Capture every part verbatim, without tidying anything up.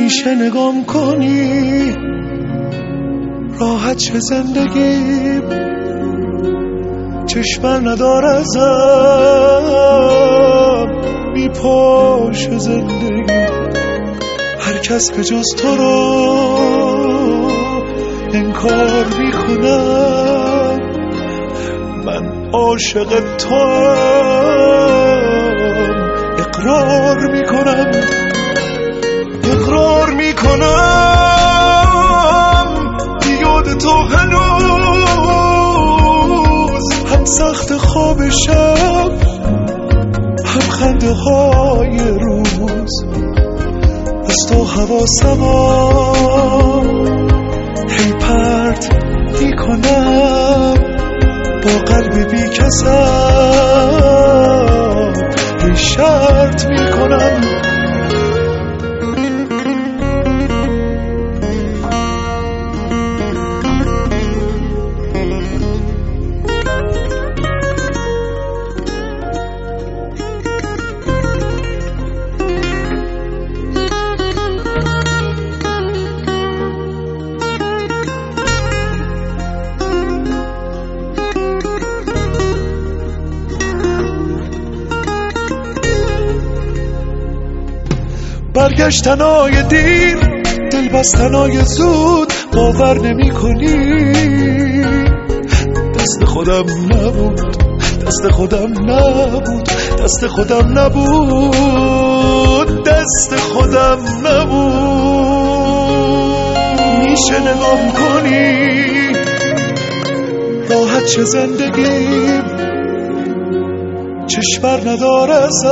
میشه نگام کنی راحت چه زندگی چشم ندار ازم بی پاش زندگی هر کس به جز تو رو انکار میکنم من عاشق توام اقرار میکنم اقرار میکنم یاد تو هنوز هم سخت خواب شب هم خنده های روز از تو حواسمو هی پرت میکنم با قلب بی کسم هی شرط میکنم برگشتنای دیر دل بستنای زود باور نمی کنی دست خودم نبود دست خودم نبود دست خودم نبود دست خودم نبود میشه نگام کنی راحت چه زندگی چشم ندار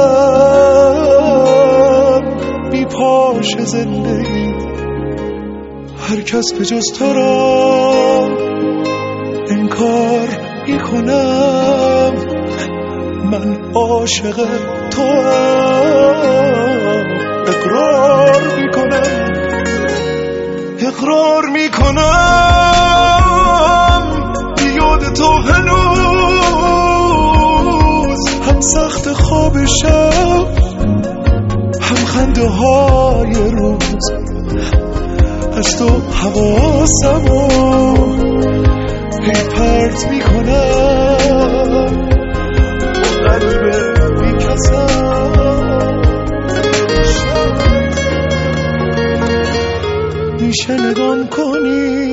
ازم بی پاش زندگی هر کس به جز تو را انکار میکنم من عاشق توام اقرار میکنم اقرار میکنم یاد تو هنوز هم سخت خواب شب هم خنده های روز از تو حواسمو هی پرت میکنم قلب بی کسم میشه نگام کنی